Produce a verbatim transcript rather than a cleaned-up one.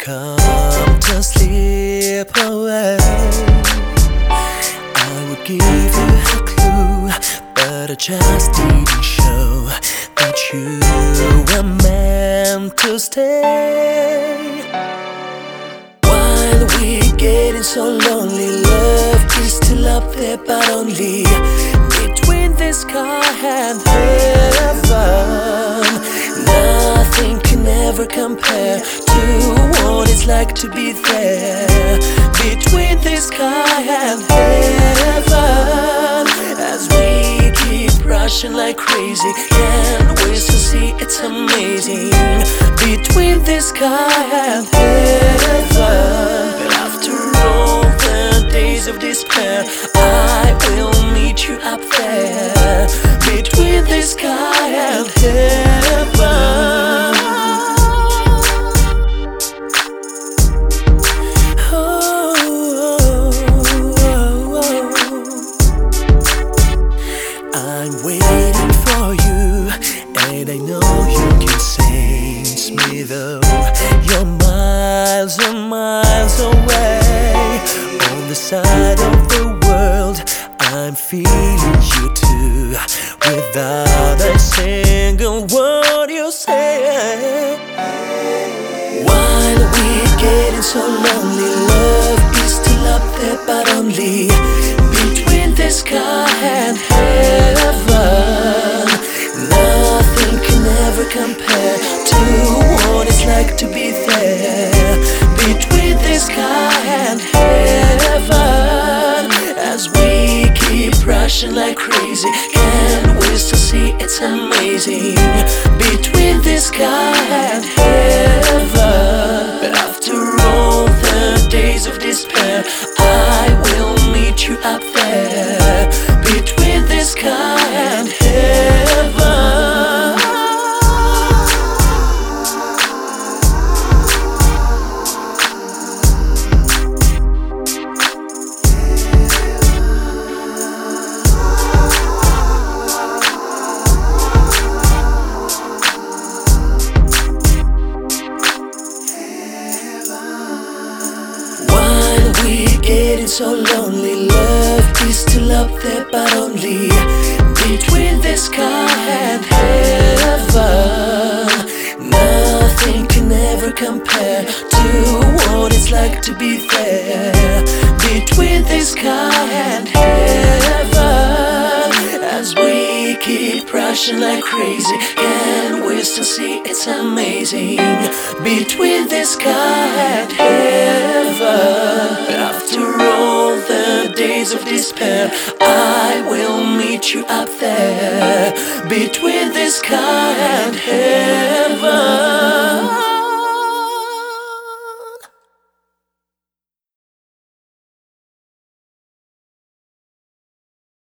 come to slip away, I would give you a clue, but I just didn't show that you were meant to stay. While we're getting so lonely, love is still up there, but only between the sky and heaven. Nothing can ever compare to what it's like to be there between the sky and heaven. As we keep rushing like crazy, can't wait to see it's amazing between the sky and heaven. But after all the days of despair, I will meet you up there between the sky and heaven. I'm waiting for you, and I know you can sense me though you're miles and miles away. On the side of the world, I'm feeling you too, without a single word you say. While we're getting so lonely, love is still up there, but only between the sky and heaven. Nothing can ever compare to what it's like to be there between the sky and heaven. As we keep rushing like crazy, can't wait to see it's amazing between the sky and heaven. But after all the days of despair, I will meet you up there between the sky and heaven. Getting so lonely, love is still up there, but only between the sky and heaven. Nothing can ever compare to what it's like to be there between the sky and heaven. As we keep rushing like crazy, can't wait to see it's amazing between the sky and heaven. But after all the days of despair, I will meet you up there between the sky and heaven.